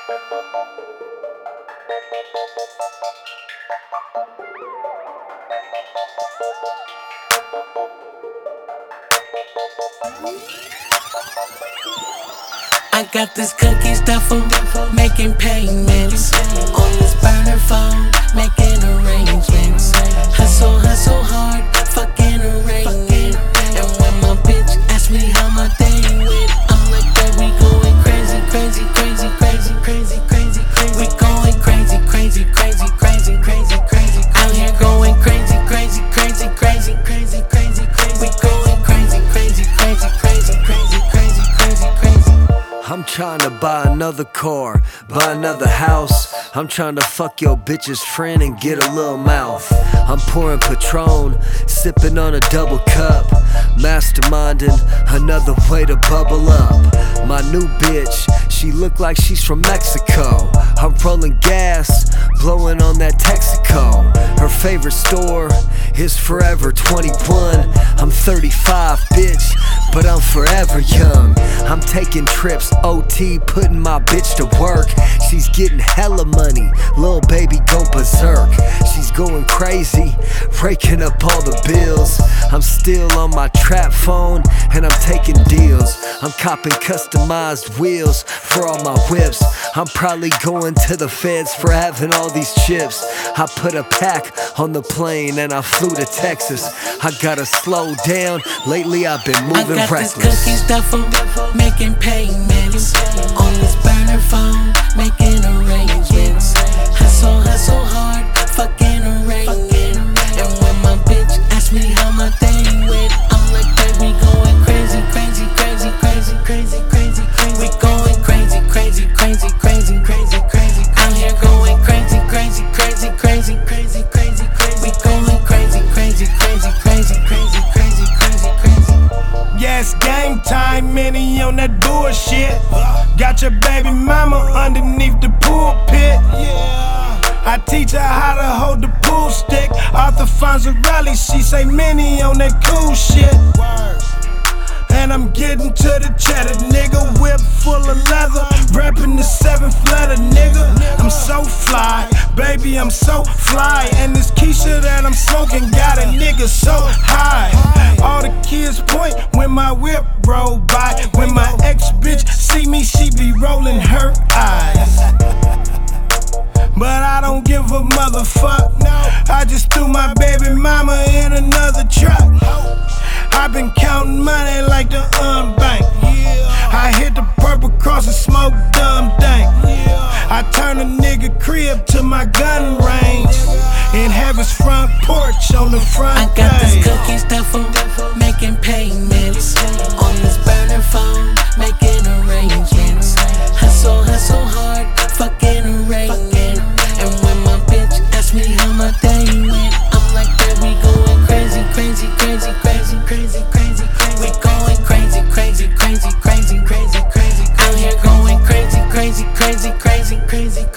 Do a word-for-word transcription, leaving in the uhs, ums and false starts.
I got this cookie stuffer, making payments on this burner phone, making arrangements. Hustle, hustle hard, fucking arrangement. And when my bitch asks me how my day went, I'm like, that we going crazy, crazy, crazy, crazy, crazy, crazy, crazy. We going crazy, crazy, crazy, crazy, crazy, crazy. Out here going crazy, crazy, crazy, crazy, crazy, crazy, crazy. We going crazy, crazy, crazy, crazy, crazy, crazy, crazy, crazy. I'm trying to buy another car, buy another house. I'm trying to fuck your bitch's friend and get a little mouth. I'm pouring Patron, sipping on a double cup, masterminding another way to bubble up. My new bitch, she look like she's from Mexico. I'm rolling gas, blowing on that Texaco. Her favorite store is Forever twenty-one. I'm thirty-five, bitch, but I'm forever young. I'm taking trips, O T, putting my bitch to work. She's getting hella money, lil' baby go berserk. She's going crazy, breaking up all the bills. I'm still on my trap phone, and I'm taking deals. I'm copping customized wheels for all my whips. I'm probably going to the feds for having all these chips. I put a pack on the plane and I flew to Texas. I gotta slow down, lately I've been moving I got reckless. this cookie stuffer, making payments on this burner phone, making arrangements. Hustle, hustle hard, fucking arrangement. And when my bitch asks me how my day went, I'm like, that we going crazy, crazy, crazy, crazy, crazy, crazy, crazy. We going crazy, crazy, crazy, crazy, crazy, crazy. Out here going crazy, crazy, crazy, crazy, crazy, crazy, crazy. We going crazy, crazy, crazy, crazy, crazy, crazy, crazy, crazy. Yeah, it's game time, many on that bullshit. Got your baby mama underneath the pulpit. I teach her how to hold the pool stick. Arthur Fonzarelli, she say many on that cool shit. And I'm getting to the cheddar, nigga. Whip full of leather, reppin' the seventh letter, nigga. I'm so fly, baby, I'm so fly. And this Keisha that I'm smoking got a nigga so high. All the kids point when my whip roll by. When my ex-bitch see me, she be rolling her eyes. But I don't give a motherfuck. I just threw my baby mama in another truck. I've been counting money like the unbank. I hit the purple cross and smoke dumb dank. I turn a nigga crib to my gun range and have his front porch on the front I got page. this cookie stuffer, making payments on this burner phone, making arrangements. Hustle, hustle hard, fucking arrangement. And when my bitch asks me how my day went, I'm like, that we going crazy, crazy, crazy, crazy, crazy, crazy, crazy. We going crazy, crazy, crazy, crazy, crazy, crazy. Out here going crazy, crazy, crazy, crazy, crazy.